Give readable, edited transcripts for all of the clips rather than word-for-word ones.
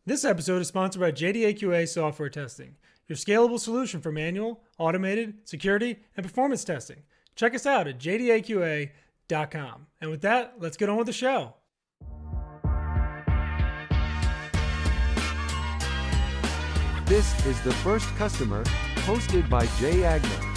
This episode is sponsored by JDAQA Software Testing, your scalable solution for manual, automated, security, and performance testing. Check us out at jdaqa.com. And with that, let's get on with the show. This is The First Customer, hosted by Jay Agnew.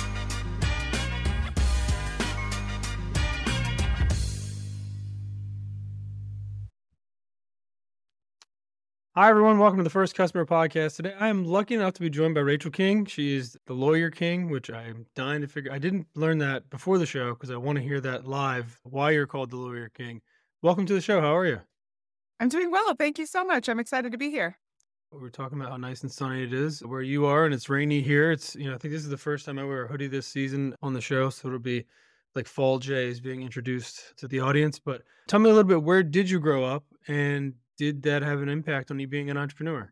Hi, everyone. Welcome to the First Customer Podcast. Today, I am lucky enough to be joined by Rachel King. She is the Lawyer King, which I'm dying to figure. I didn't learn that before the show because I want to hear that live, why you're called the Lawyer King. Welcome to the show. How are you? I'm doing well. Thank you so much. I'm excited to be here. We were talking about how nice and sunny it is where you are, and it's rainy here. It's, I think this is the first time I wear a hoodie this season on the show, so it'll be like Fall Jays being introduced to the audience. But tell me a little bit, where did you grow up, and did that have an impact on you being an entrepreneur?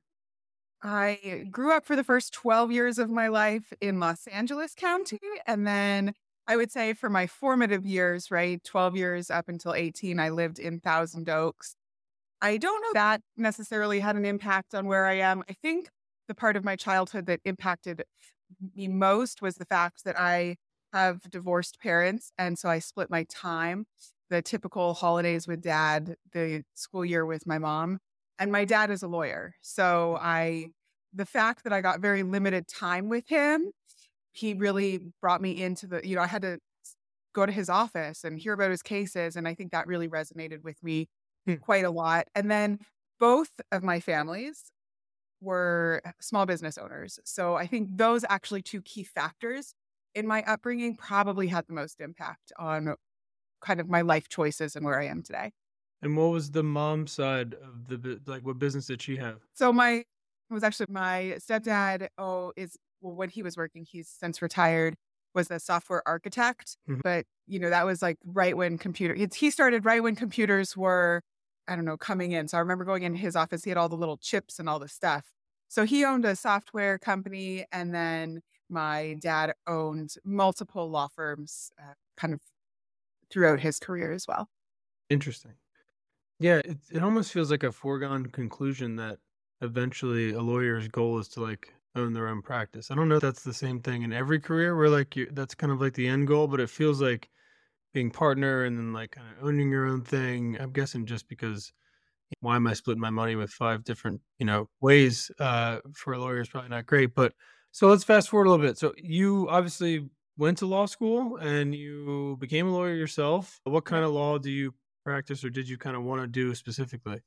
I grew up for the first 12 years of my life in Los Angeles County. And then I would say for my formative years, right, 12 years up until 18, I lived in Thousand Oaks. I don't know that necessarily had an impact on where I am. I think the part of my childhood that impacted me most was the fact that I have divorced parents. And so I split my time, the typical holidays with dad, the school year with my mom. And my dad is a lawyer. So the fact that I got very limited time with him, he really brought me into I had to go to his office and hear about his cases. And I think that really resonated with me quite a lot. And then both of my families were small business owners. So I think those actually two key factors in my upbringing probably had the most impact on kind of my life choices and where I am today. And what was the mom side of what business did she have? So it was actually my stepdad. When he was working, he's since retired, was a software architect. Mm-hmm. But, that was like right when he started right when computers were, coming in. So I remember going in his office, he had all the little chips and all the stuff. So he owned a software company, and then my dad owned multiple law firms kind of throughout his career as well. Interesting. Yeah, it almost feels like a foregone conclusion that eventually a lawyer's goal is to own their own practice. I don't know if that's the same thing in every career where that's kind of like the end goal, but it feels like being partner and then kind of owning your own thing. I'm guessing just because why am I splitting my money with 5 different, ways for a lawyer is probably not great. But so let's fast forward a little bit. So you obviously went to law school and you became a lawyer yourself. What kind of law do you practice, or did you kind of want to do specifically?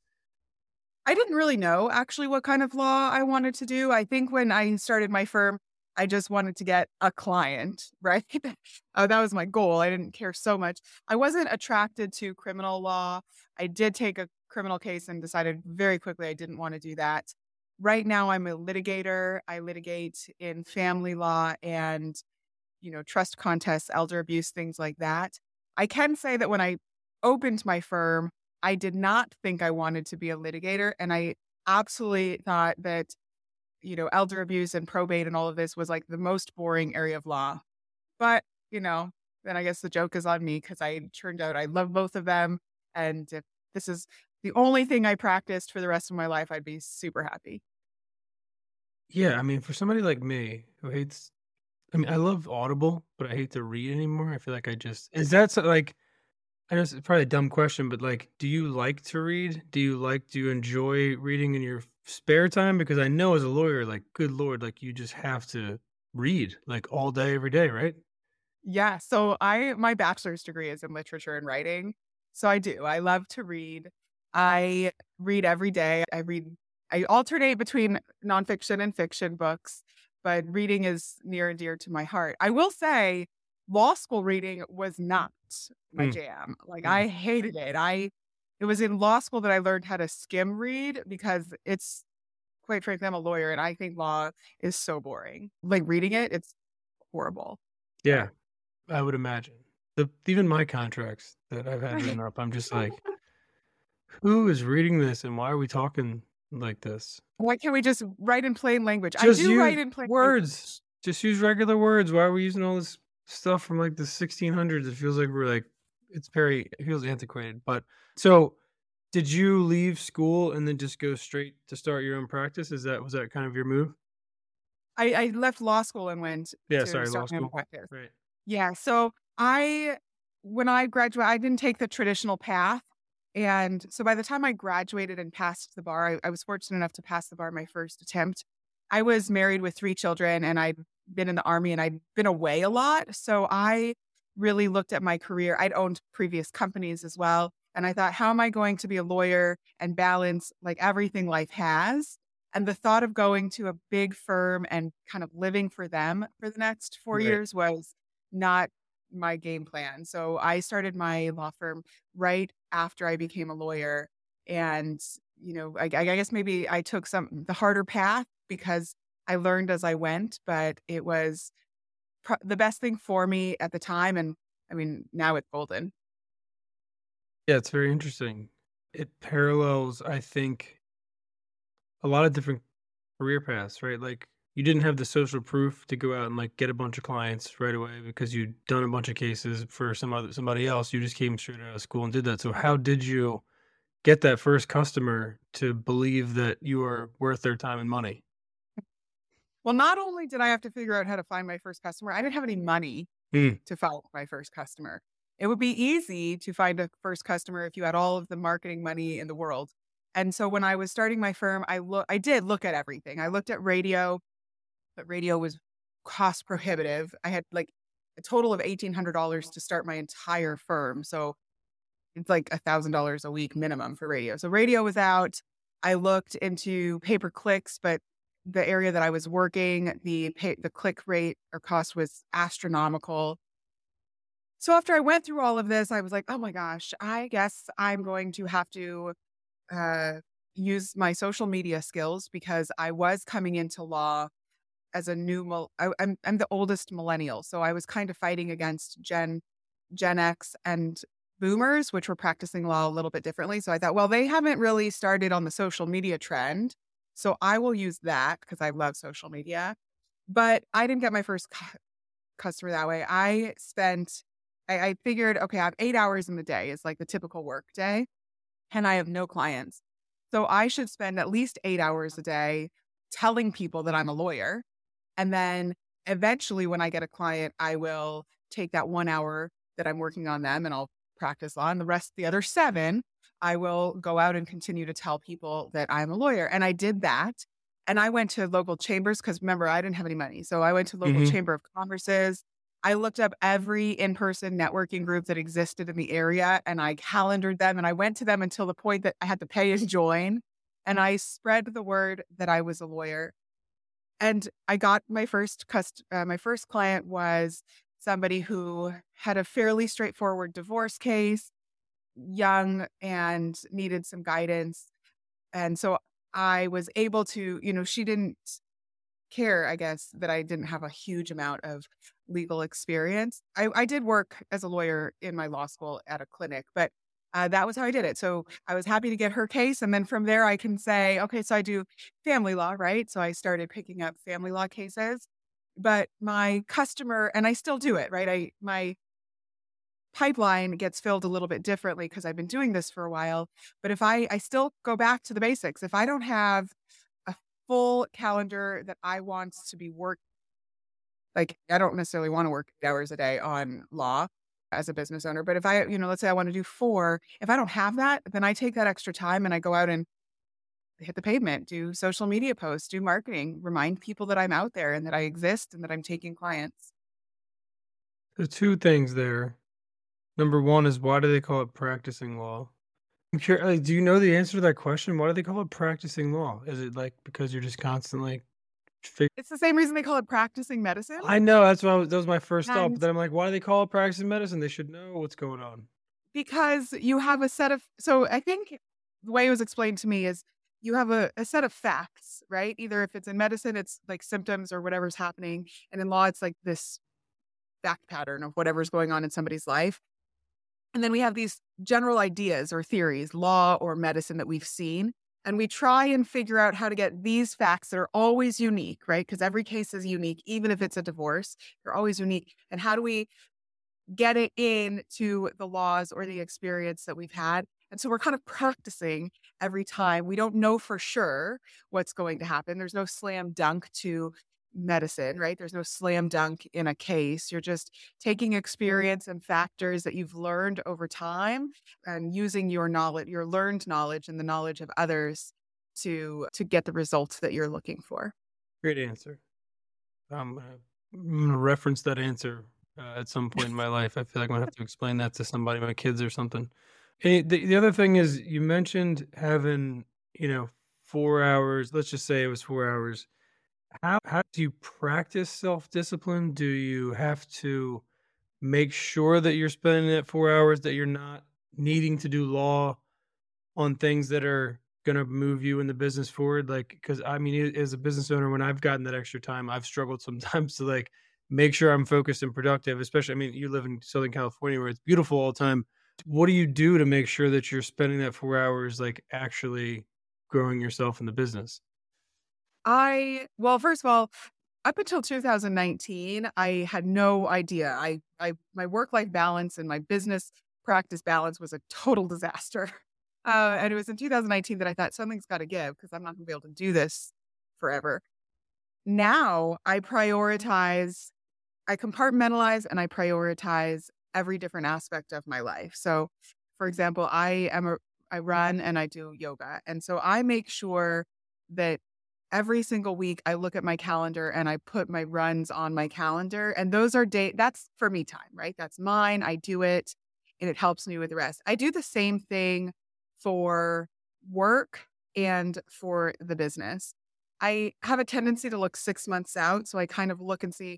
I didn't really know actually what kind of law I wanted to do. I think when I started my firm, I just wanted to get a client, right? That was my goal. I didn't care so much. I wasn't attracted to criminal law. I did take a criminal case and decided very quickly I didn't want to do that. Right now, I'm a litigator. I litigate in family law and, trust contests, elder abuse, things like that. I can say that when I opened my firm, I did not think I wanted to be a litigator. And I absolutely thought that, elder abuse and probate and all of this was like the most boring area of law. But, then I guess the joke is on me because I turned out I love both of them. And if this is the only thing I practiced for the rest of my life, I'd be super happy. Yeah. I mean, for somebody like me who hates, I love Audible, but I hate to read anymore. I feel like is that I know it's probably a dumb question, but do you like to read? Do you enjoy reading in your spare time? Because I know as a lawyer, good Lord, you just have to read all day, every day, right? Yeah. So my bachelor's degree is in literature and writing. So I do. I love to read. I read every day. I alternate between nonfiction and fiction books, but reading is near and dear to my heart. I will say law school reading was not my jam. I hated it. It was in law school that I learned how to skim read because it's, quite frankly, I'm a lawyer and I think law is so boring. Reading it's horrible. Yeah, I would imagine. Even my contracts that I've had written up, I'm just like, who is reading this and why are we talking like this? Why can't we just write in plain language? I do write in plain words. Just use regular words. Why are we using all this stuff from the 1600s? It feels like it feels antiquated. But so Did you leave school and then just go straight to start your own practice? Was that kind of your move? I left law school and went Yeah, to sorry, law start my own school. practice. Right. Yeah, so when I graduated, I didn't take the traditional path, and so by the time I graduated and passed the bar, I was fortunate enough to pass the bar my first attempt. I was married with 3 children, and I'd been in the Army, and I'd been away a lot, so I really looked at my career. I'd owned previous companies as well, and I thought, "How am I going to be a lawyer and balance, like, everything life has?" And the thought of going to a big firm and kind of living for them for the next 4 Right. years was not my game plan. So I started my law firm right after I became a lawyer. And, I guess maybe I took the harder path because I learned as I went, but it was the best thing for me at the time. And I mean, now it's golden. Yeah, it's very interesting. It parallels, I think, a lot of different career paths, right? Like you didn't have the social proof to go out and like get a bunch of clients right away because you'd done a bunch of cases for somebody else. You just came straight out of school and did that. So how did you get that first customer to believe that you are worth their time and money? Well, not only did I have to figure out how to find my first customer, I didn't have any money Mm, to find my first customer. It would be easy to find a first customer if you had all of the marketing money in the world. And so when I was starting my firm, I did look at everything. I looked at radio, but radio was cost prohibitive. I had like a total of $1,800 to start my entire firm. So it's like $1,000 a week minimum for radio. So radio was out. I looked into pay per clicks, but the area that I was working, the click rate or cost was astronomical. So after I went through all of this, I was like, "Oh my gosh, I guess I'm going to have to uh, use my social media skills," because I was coming into law as a I'm the oldest millennial, so I was kind of fighting against Gen X and boomers, which were practicing law a little bit differently. So I thought, well, they haven't really started on the social media trend, so I will use that because I love social media. But I didn't get my first customer that way. I figured, okay, I have 8 hours in the day is like the typical work day, and I have no clients. So I should spend at least 8 hours a day telling people that I'm a lawyer. And then eventually, when I get a client, I will take that 1 hour that I'm working on them and I'll practice law. And the other 7, I will go out and continue to tell people that I'm a lawyer. And I did that. And I went to local chambers because remember, I didn't have any money. So I went to local hmm chamber of commerces. I looked up every in-person networking group that existed in the area and I calendared them and I went to them until the point that I had to pay and join. And I spread the word that I was a lawyer. And I got my first client was somebody who had a fairly straightforward divorce case, young and needed some guidance. And so I was able to, she didn't care, I guess, that I didn't have a huge amount of legal experience. I did work as a lawyer in my law school at a clinic, but that was how I did it. So I was happy to get her case. And then from there, I can say, okay, so I do family law, right? So I started picking up family law cases. But my customer, and I still do it, right? My pipeline gets filled a little bit differently because I've been doing this for a while. But if I still go back to the basics, if I don't have a full calendar that I want to be worked, like I don't necessarily want to work 8 hours a day on law as a business owner. But if I, let's say I want to do 4, if I don't have that, then I take that extra time and I go out and hit the pavement, do social media posts, do marketing, remind people that I'm out there and that I exist and that I'm taking clients. There's two things there. Number one is why do they call it practicing law? I'm curious, like, do you know the answer to that question? Why do they call it practicing law? Is it like because you're just constantly It's the same reason they call it practicing medicine. I know, that's what that was my first thought, but And then I'm like, "Why do they call it practicing medicine? They should know what's going on." because you have so I think the way it was explained to me is you have a set of facts, right? Either if it's in medicine, it's like symptoms or whatever's happening. And in law, it's like this fact pattern of whatever's going on in somebody's life. And then we have these general ideas or theories, law or medicine that we've seen. And we try and figure out how to get these facts that are always unique, right? Because every case is unique, even if it's a divorce, they're always unique. And how do we get it into the laws or the experience that we've had? And so we're kind of practicing every time. We don't know for sure what's going to happen. There's no slam dunk to medicine, right? There's no slam dunk in a case. You're just taking experience and factors that you've learned over time and using your knowledge, your learned knowledge and the knowledge of others to get the results that you're looking for. Great answer. I'm gonna reference that answer at some point in my life. I feel like I'm gonna have to explain that to somebody, my kids or something. Hey, the other thing is you mentioned having, 4 hours. Let's just say it was 4 hours. How do you practice self-discipline? Do you have to make sure that you're spending that 4 hours, that you're not needing to do law on things that are gonna move you in the business forward? Like, because I mean, as a business owner, when I've gotten that extra time, I've struggled sometimes to like make sure I'm focused and productive. Especially, I mean, you live in Southern California where it's beautiful all the time. What do you do to make sure that you're spending that 4 hours like actually growing yourself in the business? Well, first of all, up until 2019, I had no idea. My work-life balance and my business practice balance was a total disaster. And it was in 2019 that I thought something's got to give because I'm not going to be able to do this forever. Now I compartmentalize and I prioritize every different aspect of my life. So, for example, I run and I do yoga. And so I make sure that every single week I look at my calendar and I put my runs on my calendar. And those are that's for me time, right? That's mine. I do it and it helps me with the rest. I do the same thing for work and for the business. I have a tendency to look 6 months out. So I kind of look and see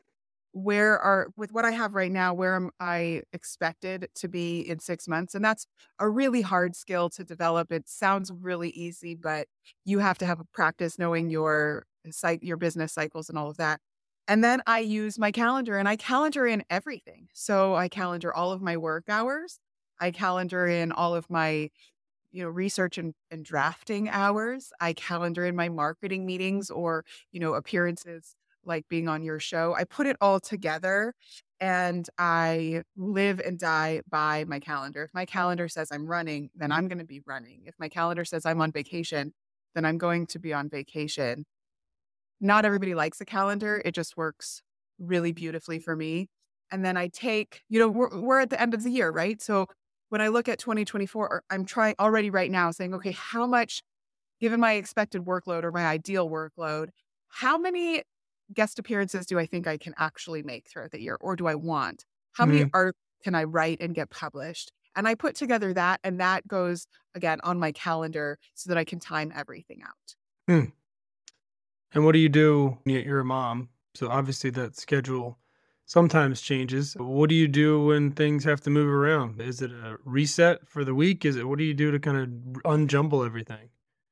with what I have right now, where am I expected to be in 6 months? And that's a really hard skill to develop. It sounds really easy, but you have to have a practice knowing your business cycles and all of that. And then I use my calendar and I calendar in everything. So I calendar all of my work hours. I calendar in all of my research and drafting hours. I calendar in my marketing meetings or, appearances like being on your show. I put it all together and I live and die by my calendar. If my calendar says I'm running, then I'm going to be running. If my calendar says I'm on vacation, then I'm going to be on vacation. Not everybody likes a calendar. It just works really beautifully for me. And then I take, we're at the end of the year, right? So when I look at 2024, I'm trying already right now saying, okay, how much, given my expected workload or my ideal workload, how many guest appearances do I think I can actually make throughout the year? Or do I want? How many Mhm. art can I write and get published? And I put together that, and that goes again on my calendar so that I can time everything out. Hmm. And what do you do? You're a mom, so obviously that schedule sometimes changes. What do you do when things have to move around? Is it a reset for the week? What do you do to kind of unjumble everything?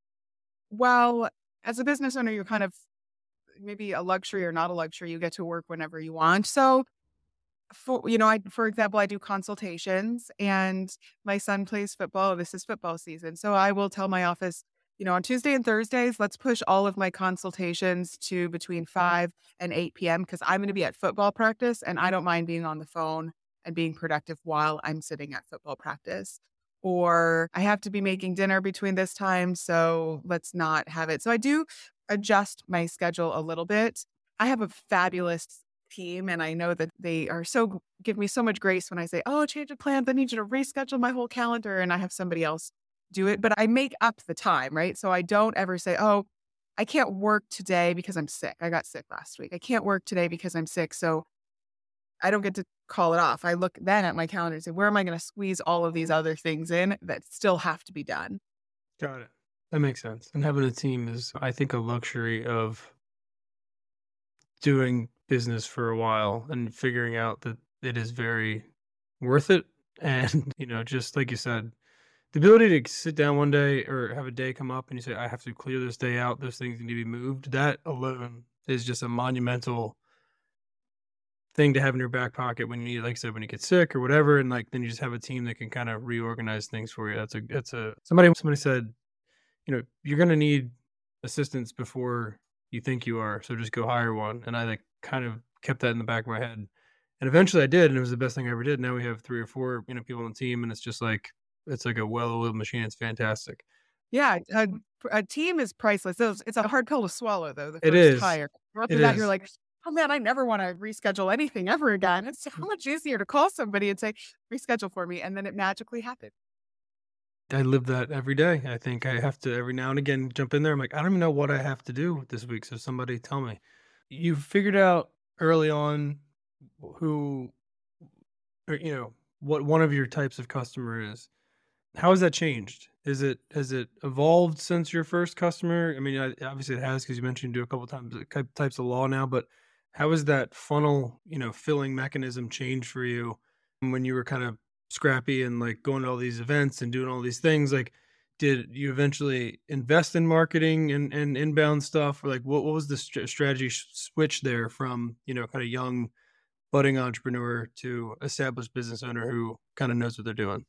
Well, as a business owner, you're kind of maybe a luxury or not a luxury. You get to work whenever you want. So for example, I do consultations and my son plays football. This is football season. So I will tell my office, on Tuesday and Thursdays, let's push all of my consultations to between 5 and 8 p.m. because I'm going to be at football practice and I don't mind being on the phone and being productive while I'm sitting at football practice. Or I have to be making dinner between this time. So let's not have it. So I do adjust my schedule a little bit. I have a fabulous team and I know that they are give me so much grace when I say, oh, change of plans. I need you to reschedule my whole calendar and I have somebody else do it. But I make up the time, right? So I don't ever say, oh, I can't work today because I'm sick. I got sick last week. I can't work today because I'm sick. So I don't get to call it off. I look then at my calendar and say, where am I going to squeeze all of these other things in that still have to be done? Got it. That makes sense. And having a team is, I think, a luxury of doing business for a while and figuring out that it is very worth it. And, just like you said, the ability to sit down one day or have a day come up and you say, I have to clear this day out, those things need to be moved. That alone is just a monumental thing to have in your back pocket when you need, like I said, when you get sick or whatever. And like, then you just have a team that can kind of reorganize things for you. Somebody said, you're going to need assistance before you think you are. So just go hire one. And I like kind of kept that in the back of my head. And eventually I did. And it was the best thing I ever did. Now we have 3 or 4, people on the team. And it's just like, it's like a well-oiled machine. It's fantastic. Yeah, a team is priceless. It's a hard pill to swallow, though, the It first is. hire. It After that, you're is. like, "Oh, man, I never wanna reschedule anything ever again." It's so much easier to call somebody and say, "Reschedule for me," and then it magically happens. I live that every day. I think I have to every now and again jump in there. I'm like, I don't even know what I have to do this week. So somebody tell me. You figured out early on who, or, what one of your types of customer is. How has that changed? Has it evolved since your first customer? I mean, obviously it has because you mentioned you do a couple times types of law now. But how has that funnel, filling mechanism changed for you when you were kind of scrappy and like going to all these events and doing all these things? Like, did you eventually invest in marketing and inbound stuff, or like what was the strategy switch there from kind of young budding entrepreneur to established business owner who kind of knows what they're doing?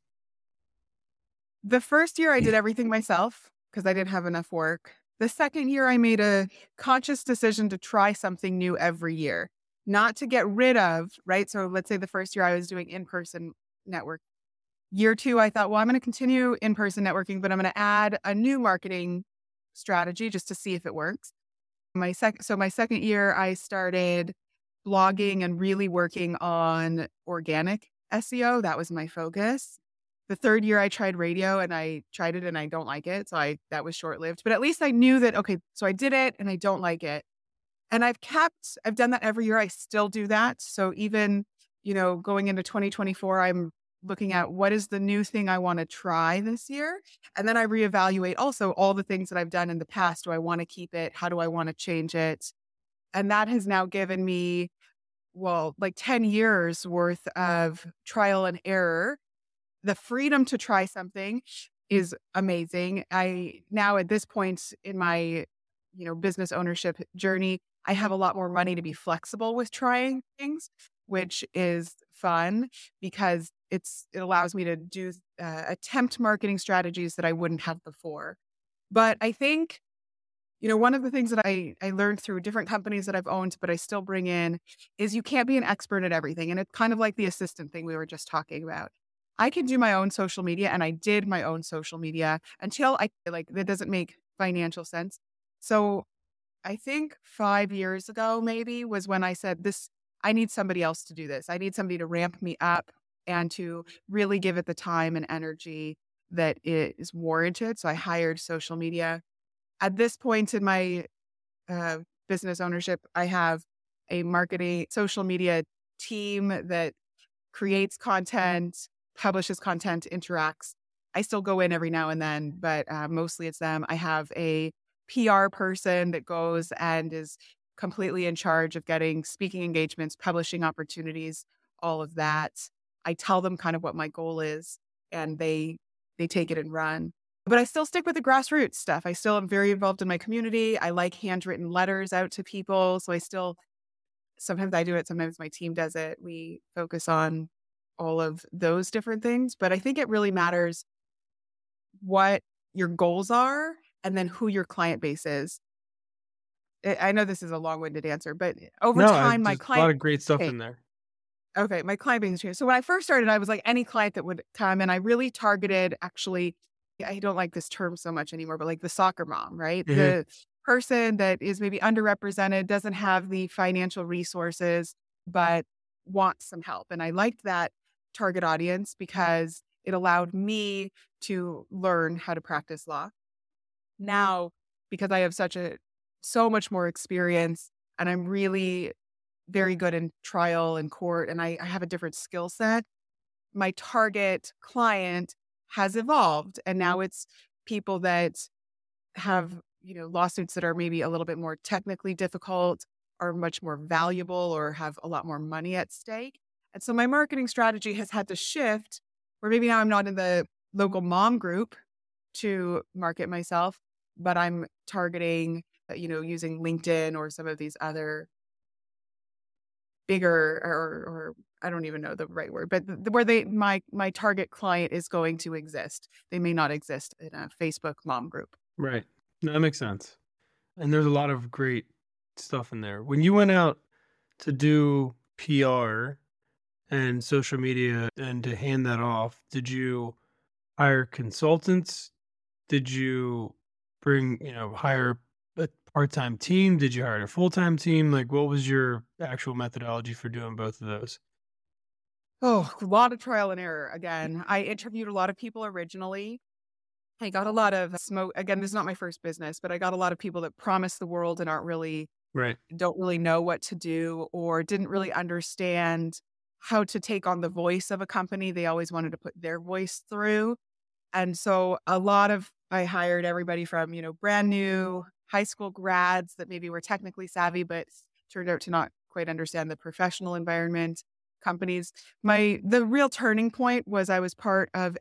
The first year, I did everything myself because I didn't have enough work. The second year, I made a conscious decision to try something new every year, not to get rid of, right? So let's say the first year I was doing in-person network. Year two, I thought, well, I'm going to continue in-person networking, but I'm going to add a new marketing strategy just to see if it works. My second year, I started blogging and really working on organic SEO. That was my focus. The third year, I tried radio and I tried it and I don't like it. So that was short lived, but at least I knew that, okay, so I did it and I don't like it. And I've done that every year. I still do that. So even, going into 2024, I'm looking at what is the new thing I want to try this year. And then I reevaluate also all the things that I've done in the past. Do I want to keep it? How do I want to change it? And that has now given me, well, like 10 years worth of trial and error. The freedom to try something is amazing. I now at this point in my, business ownership journey, I have a lot more money to be flexible with trying things, which is fun because it allows me to do attempt marketing strategies that I wouldn't have before. But I think, one of the things that I learned through different companies that I've owned, but I still bring in, is you can't be an expert at everything. And it's kind of like the assistant thing we were just talking about. I can do my own social media, and I did my own social media until I like that doesn't make financial sense. So I think 5 years ago, maybe, was when I said, I need somebody else to do this. I need somebody to ramp me up and to really give it the time and energy that it is warranted. So I hired social media. At this point in my business ownership, I have a marketing social media team that creates content, publishes content, interacts. I still go in every now and then, but mostly it's them. I have a PR person that goes and is completely in charge of getting speaking engagements, publishing opportunities, all of that. I tell them kind of what my goal is, and they take it and run. But I still stick with the grassroots stuff. I still am very involved in my community. I like handwritten letters out to people. So sometimes I do it, sometimes my team does it. We focus on all of those different things. But I think it really matters what your goals are and then who your client base is. I know this is a long-winded answer, but over No, time, my there's a lot client of great stuff base. in there. Okay, my client base has changed. So when I first started, I was like any client that would come, and I really targeted I don't like this term so much anymore, but like the soccer mom, right? Mhm. The person that is maybe underrepresented, doesn't have the financial resources, but wants some help. And I liked that target audience because it allowed me to learn how to practice law. Now, because I have so much more experience and I'm really very good in trial and court, and I have a different skill set, my target client has evolved. And now it's people that have, lawsuits that are maybe a little bit more technically difficult, are much more valuable, or have a lot more money at stake. And so my marketing strategy has had to shift where maybe now I'm not in the local mom group to market myself, but I'm targeting, using LinkedIn or some of these other bigger, or I don't even know the right word, but where my target client is going to exist. They may not exist in a Facebook mom group. Right. No, that makes sense. And there's a lot of great stuff in there. When you went out to do PR and social media and to hand that off, did you hire consultants? Did you hire a part-time team? Did you hire a full-time team? Like, what was your actual methodology for doing both of those? Oh, a lot of trial and error again. I interviewed a lot of people originally. I got a lot of smoke. Again, this is not my first business, but I got a lot of people that promise the world and Right. don't really know what to do or didn't really understand how to take on the voice of a company. They always wanted to put their voice through. And so I hired everybody from, brand new high school grads that maybe were technically savvy, but turned out to not quite understand the professional environment, companies. The real turning point was I was part of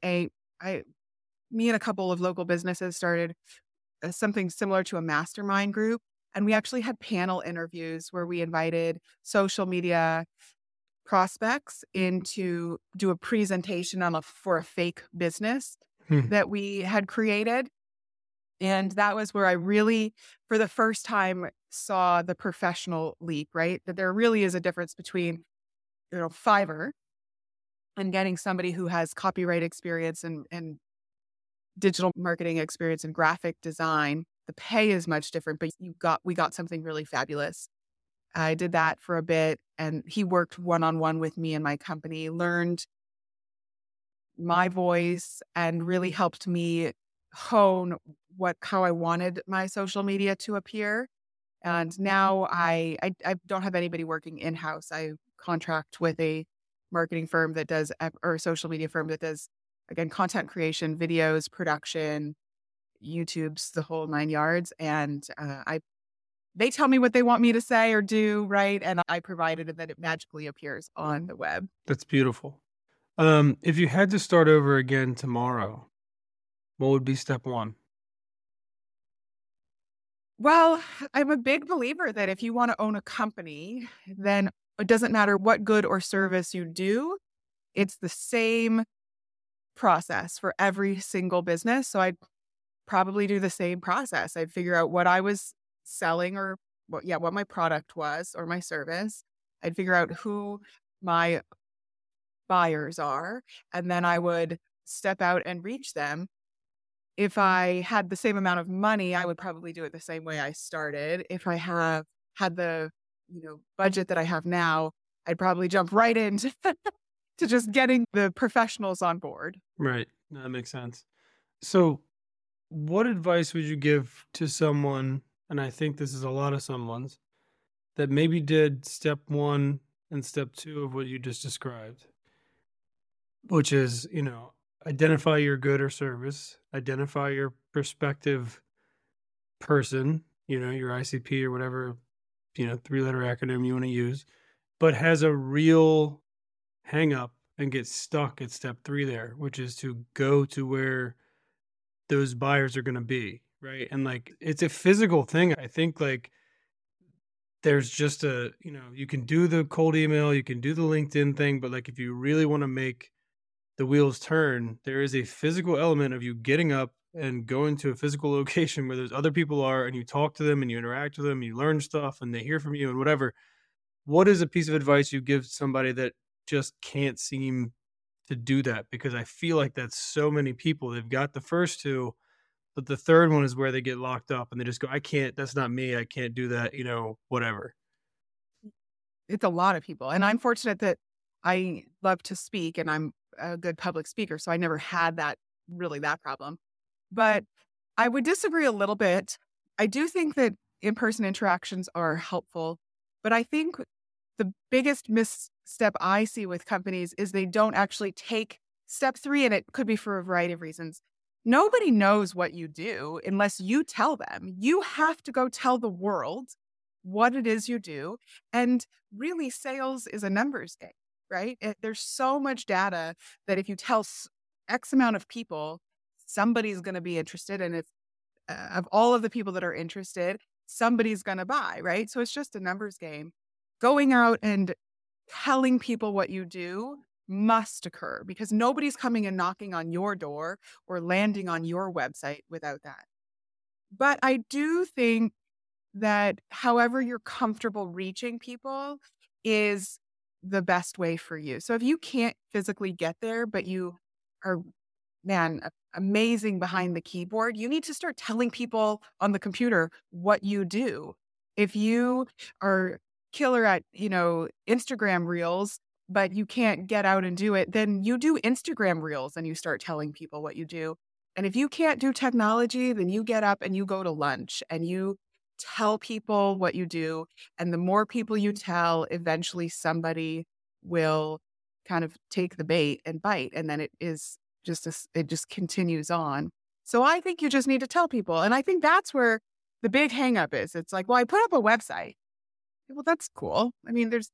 me and a couple of local businesses started something similar to a mastermind group. And we actually had panel interviews where we invited social media prospects in to do a presentation for a fake business Hmm. that we had created. And that was where I really, for the first time, saw the professional leap, right? That there really is a difference between, Fiverr and getting somebody who has copyright experience and digital marketing experience and graphic design. The pay is much different, but we got something really fabulous. I did that for a bit, and he worked one-on-one with me and my company, learned my voice, and really helped me hone how I wanted my social media to appear. And now I don't have anybody working in-house. I contract with a marketing firm that does, or a social media firm that does, again, content creation, videos, production, YouTube's the whole 9 yards. And they tell me what they want me to say or do, right? And I provide it, and then it magically appears on the web. That's beautiful. If you had to start over again tomorrow, what would be step one? Well, I'm a big believer that if you want to own a company, then it doesn't matter what good or service you do, it's the same process for every single business. So I'd probably do the same process. I'd figure out what I was selling or what my product was or my service. I'd figure out who my buyers are, and then I would step out and reach them. If I had the same amount of money, I would probably do it the same way I started. If I had the, budget that I have now, I'd probably jump right into to just getting the professionals on board. Right. No, that makes sense. So, what advice would you give to someone, and I think this is a lot of someone's, that maybe did step one and step two of what you just described, which is, identify your good or service, identify your prospective person, your ICP or whatever, three-letter acronym you want to use, but has a real hang up and get stuck at step three there, which is to go to where those buyers are going to be. Right. And like, it's a physical thing. I think like there's just you can do the cold email, you can do the LinkedIn thing, but like, if you really want to make the wheels turn, there is a physical element of you getting up and going to a physical location where there's other people are, and you talk to them and you interact with them and you learn stuff and they hear from you and whatever. What is a piece of advice you give somebody that just can't seem to do that? Because I feel like that's so many people. They've got the first two, but the third one is where they get locked up and they just go, I can't, that's not me. I can't do that, whatever. It's a lot of people. And I'm fortunate that I love to speak and I'm a good public speaker. So I never had that problem. But I would disagree a little bit. I do think that in-person interactions are helpful, but I think the biggest misstep I see with companies is they don't actually take step three, and it could be for a variety of reasons. Nobody knows what you do unless you tell them. You have to go tell the world what it is you do. And really, sales is a numbers game, right? There's so much data that if you tell X amount of people, somebody's going to be interested. And if of all of the people that are interested, somebody's going to buy, right? So it's just a numbers game. Going out and telling people what you do must occur because nobody's coming and knocking on your door or landing on your website without that. But I do think that however you're comfortable reaching people is the best way for you. So if you can't physically get there, but you are man, amazing behind the keyboard. You need to start telling people on the computer what you do. If you are killer at, Instagram reels, but you can't get out and do it, then you do Instagram reels and you start telling people what you do. And if you can't do technology, then you get up and you go to lunch and you tell people what you do. And the more people you tell, eventually somebody will kind of take the bait and bite. And then it just continues on. So I think you just need to tell people. And I think that's where the big hang up is. It's like, well, I put up a website. Well, that's cool. I mean, there's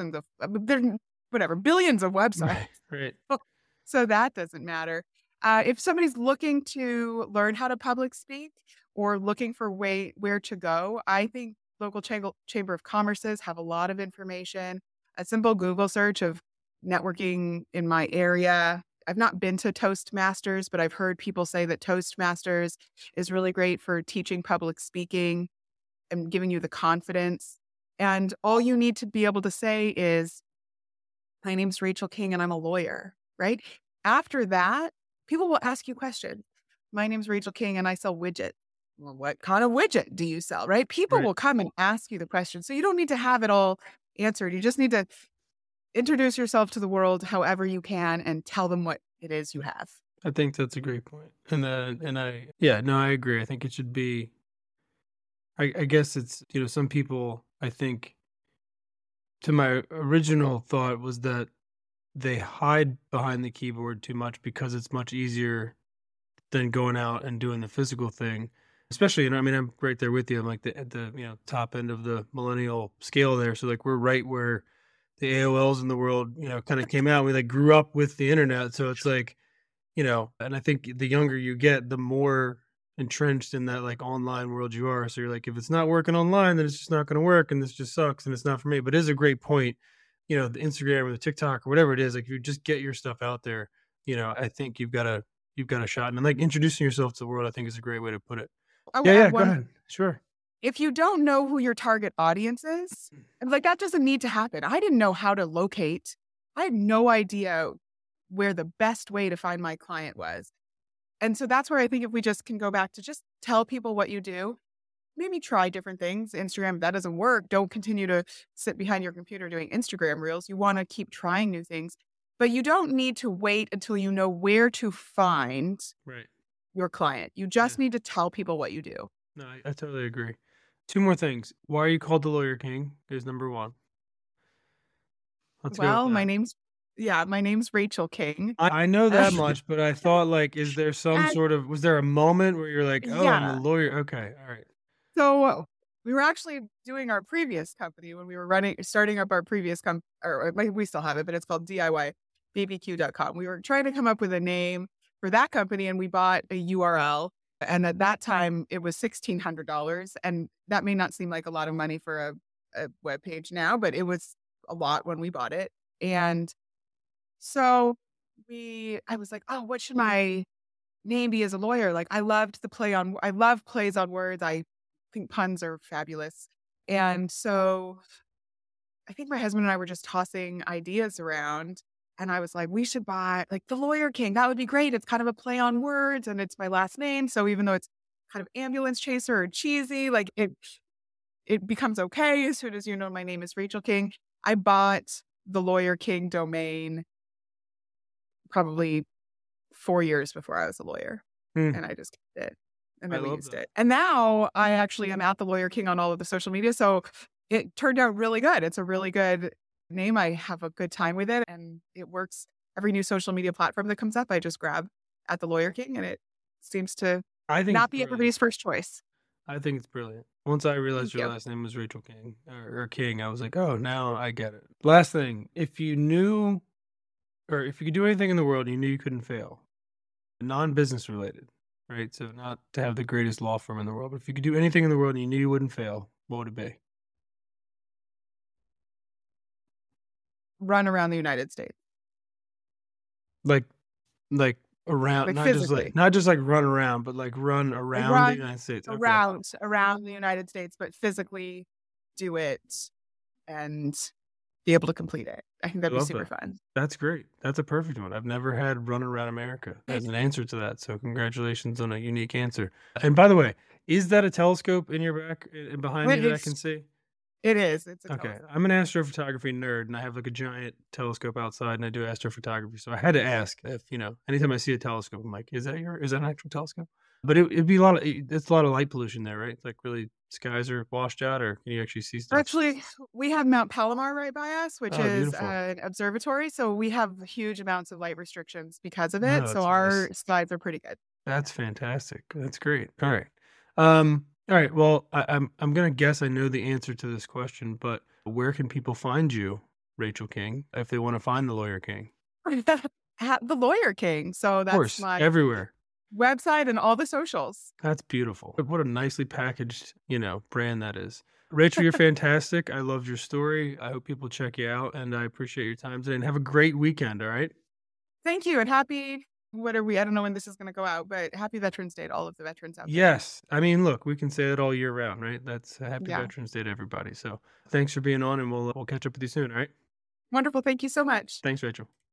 billions of websites. Right. So that doesn't matter. If somebody's looking to learn how to public speak or looking for where to go, I think local chamber of commerces have a lot of information. A simple Google search of networking in my area. I've not been to Toastmasters, but I've heard people say that Toastmasters is really great for teaching public speaking and giving you the confidence. And all you need to be able to say is, my name's Rachel King and I'm a lawyer, right? After that, people will ask you questions. My name's Rachel King and I sell widgets. Well, what kind of widget do you sell, right? People will come and ask you the question. So you don't need to have it all answered. You just need to introduce yourself to the world however you can and tell them what it is you have. I think that's a great point. I agree. I think it should be, I guess it's, some people, I think, to my original thought was that they hide behind the keyboard too much because it's much easier than going out and doing the physical thing. Especially, I'm right there with you. I'm like at the top end of the millennial scale there. So like we're right where the AOLs in the world, kind of came out. We like grew up with the internet. So it's like, and I think the younger you get, the more entrenched in that like online world you are. So you're like, if it's not working online, then it's just not going to work. And this just sucks. And it's not for me, but it is a great point. The Instagram or the TikTok or whatever it is, like if you just get your stuff out there, I think you've got a shot. And like introducing yourself to the world, I think is a great way to put it. Go ahead. Sure. If you don't know who your target audience is, like that doesn't need to happen. I didn't know how to locate. I had no idea where the best way to find my client was. And so that's where I think if we just can go back to just tell people what you do, maybe try different things. Instagram, if that doesn't work, don't continue to sit behind your computer doing Instagram reels. You want to keep trying new things, but you don't need to wait until you know where to find your client. You just need to tell people what you do. No, I totally agree. 2 more things. Why are you called the Lawyer King? Is number 1. My name's Rachel King. I know that much, but I thought like, is there was there a moment where you're like, oh, I'm a lawyer? Okay. All right. So we were actually doing our previous company when we were starting up our previous company, or we still have it, but it's called DIYBBQ.com. We were trying to come up with a name for that company and we bought a URL. And at that time it was $1,600. And that may not seem like a lot of money for a web page now, but it was a lot when we bought it. And so I was like, oh, what should my name be as a lawyer? Like I love plays on words. I think puns are fabulous. And so I think my husband and I were just tossing ideas around and I was like, we should buy like the Lawyer King. That would be great. It's kind of a play on words and it's my last name. So even though it's kind of ambulance chaser or cheesy, like it becomes okay as soon as my name is Rachel King. I bought the Lawyer King domain probably 4 years before I was a lawyer. And I just kept it. And then we used it. And now I actually am at the Lawyer King on all of the social media. So it turned out really good. It's a really good name. I have a good time with it and it works. Every new social media platform that comes up, I just grab at the Lawyer King and it seems to not be everybody's first choice. I think it's brilliant. Once I realized your last name was Rachel King or King, I was like, oh, now I get it. Last thing, if you could do anything in the world, you knew you couldn't fail, non-business related, right? So not to have the greatest law firm in the world, but if you could do anything in the world and you knew you wouldn't fail, what would it be? Run around the United States. Like around, like not just like run around, but like run around the United States. Okay. Around the United States, but physically do it and be able to complete it. I think I that'd be love super that. fun. That's great. That's a perfect one. I've never had Run Around America as an answer to that. So congratulations on a unique answer. And by the way, is that a telescope in your back and behind me But that I can see? it is. It's a Okay. telescope. I'm an astrophotography nerd and I have like a giant telescope outside and I do astrophotography. So I had to ask if, anytime I see a telescope, I'm like, is that an actual telescope? But it'd be it's a lot of light pollution there, right? It's like really skies are washed out or can you actually see stuff? Actually, we have Mount Palomar right by us, which Oh, is beautiful. an observatory. So we have huge amounts of light restrictions because of No, it. So that's nice. our slides are pretty good. That's fantastic. That's great. All right. Well, I'm gonna guess I know the answer to this question, but where can people find you, Rachel King, if they want to find the Lawyer King? At the Lawyer King. So Of that's course, my everywhere. website and all the socials. That's beautiful. What a nicely packaged, brand that is. Rachel, you're fantastic. I loved your story. I hope people check you out, and I appreciate your time today. And have a great weekend. All right. Thank you. And what are we? I don't know when this is going to go out, but happy Veterans Day to all of the veterans out there. Yes. I mean, look, we can say it all year round, right? That's a happy Yeah. Veterans Day to everybody. So thanks for being on, and we'll catch up with you soon. All right. Wonderful. Thank you so much. Thanks, Rachel.